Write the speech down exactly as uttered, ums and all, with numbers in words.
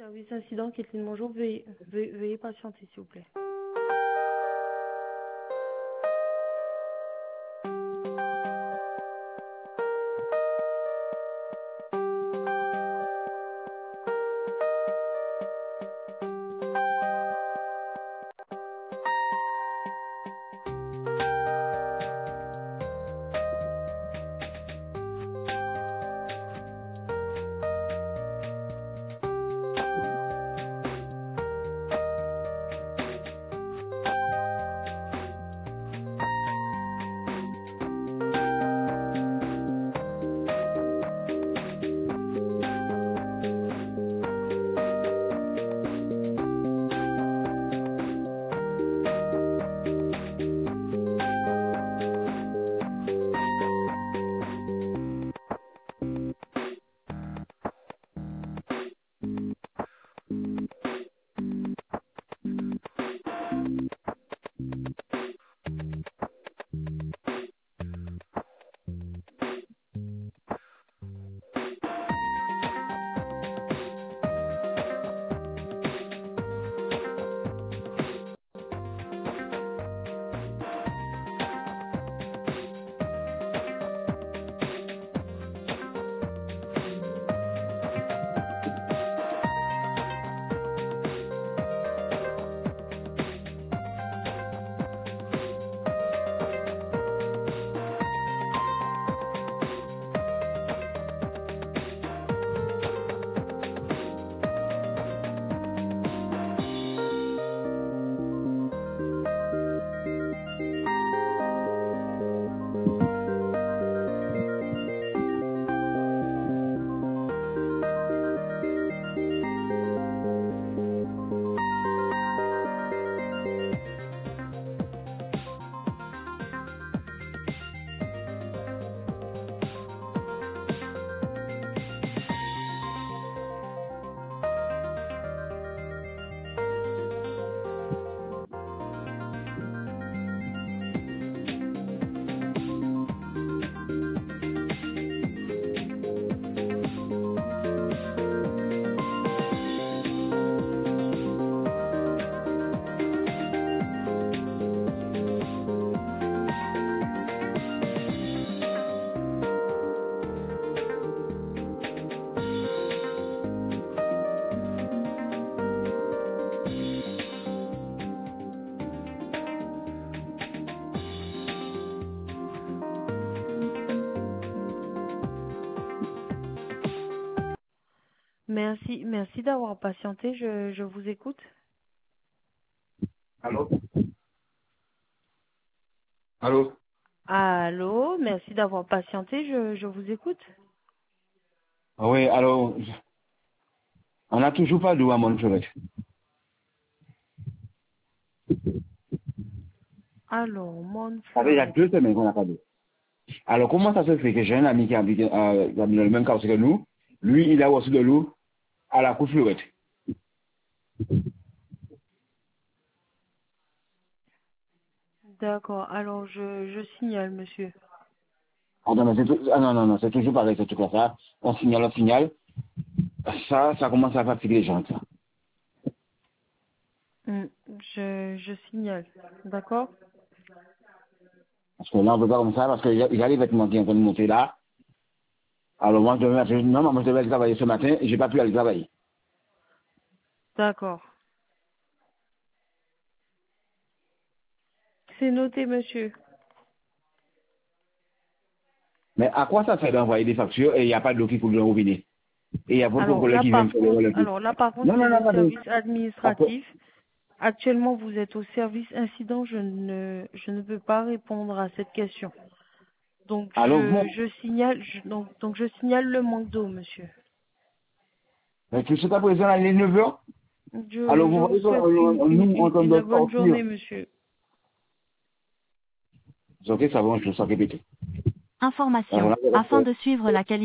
Service incident, Kathleen, bonjour. Veuillez, veuillez, veuillez patienter, s'il vous plaît. Merci, merci d'avoir patienté. Je, je vous écoute. Allô? Allô? Allô, merci d'avoir patienté. Je, je vous écoute. Ah oui, alors, on n'a toujours pas d'eau à Montferrat. Alors, Ça fait il y a Montfleuret. deux semaines qu'on n'a pas d'eau. Alors, comment ça se fait que j'ai un ami qui habite euh, dans le même quartier que nous, lui, il a reçu de l'eau à la coupe fleurette. D'accord. Alors, je, je signale, monsieur. Ah non, mais c'est tout- ah non, non, non, c'est toujours pareil, c'est tout comme ça. On signale, on signale. Ça, ça commence à fatiguer les gens, ça. Hmm, Je, je signale. D'accord? Parce que là, on ne peut pas comme ça, parce qu'il y, a il y a les vêtements qui sont en train de monter là. Alors moi, je devais, non, non, moi, je devais aller travailler ce matin et j'ai pas pu aller travailler. D'accord. C'est noté, monsieur. Mais à quoi ça sert d'envoyer des factures et il n'y a pas d'eau qui coule dans le robinet? Et il y a votre Alors collègue là, qui vient par faire le contre, relais. alors là, par contre, Non, c'est non, non, le attendez. service Après, administratif. Actuellement, vous êtes au service incident. Je ne, je ne peux pas répondre à cette question. Donc, alors je, vous, je signale, je- donc, donc, je signale le manque d'eau, monsieur. mais tu sais pas présent à neuf heures. Alors Je, je vous vous voyez souhaite une, que une, nous, en une, train une de bonne sortir. journée, monsieur. Ok, ça va, je le sens répéter. Information. Alors là, Afin de suivre la qualité